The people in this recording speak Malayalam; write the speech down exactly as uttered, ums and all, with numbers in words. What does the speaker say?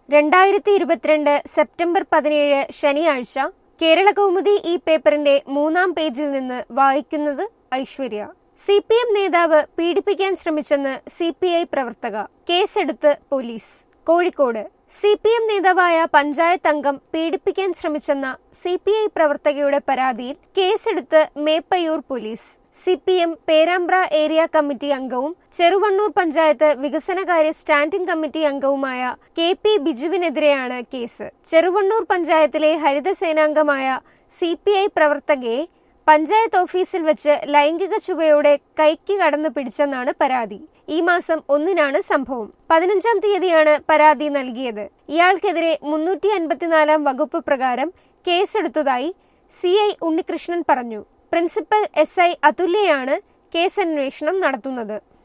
രണ്ടായിരത്തി ഇരുപത്തിരണ്ട് സെപ്റ്റംബർ പതിനേഴ് ശനിയാഴ്ച കേരള കൗമുദി ഈ പേപ്പറിന്റെ മൂന്നാം പേജിൽ നിന്ന് വായിക്കുന്നത് ഐശ്വര്യ. സി പി എം നേതാവ് പീഡിപ്പിക്കാൻ ശ്രമിച്ചെന്ന് സി പി ഐ പ്രവർത്തക, കേസെടുത്ത് police. Kozhikode C P M നേതാവായ പഞ്ചായത്ത് അംഗം പീഡിപ്പിക്കാൻ ശ്രമിച്ചെന്ന സി പി ഐ പ്രവർത്തകയുടെ പരാതിയിൽ കേസെടുത്ത് Meppayyur police. C P M Perambra area committee അംഗവും ചെറുവണ്ണൂർ പഞ്ചായത്ത് വികസനകാര്യ സ്റ്റാൻഡിംഗ് കമ്മിറ്റി അംഗവുമായ കെ പി ബിജുവിനെതിരെയാണ് കേസ്. ചെറുവണ്ണൂർ പഞ്ചായത്തിലെ ഹരിതസേനാംഗമായ സി പി ഐ പ്രവർത്തകയെ പഞ്ചായത്ത് ഓഫീസിൽ വെച്ച് ലൈംഗിക ചുവയോടെ കൈക്ക് കടന്നു പിടിച്ചെന്നാണ് പരാതി. ഈ മാസം ഒന്നിനാണ് സംഭവം. പതിനഞ്ചാം തീയതിയാണ് പരാതി നൽകിയത്. ഇയാൾക്കെതിരെ മുന്നൂറ്റി അൻപത്തിനാലാം വകുപ്പ് പ്രകാരം കേസെടുത്തതായി സി ഐ ഉണ്ണികൃഷ്ണൻ പറഞ്ഞു. പ്രിൻസിപ്പൽ എസ് ഐ അതുല്യയാണ് കേസന്വേഷണം നടത്തുന്നത്.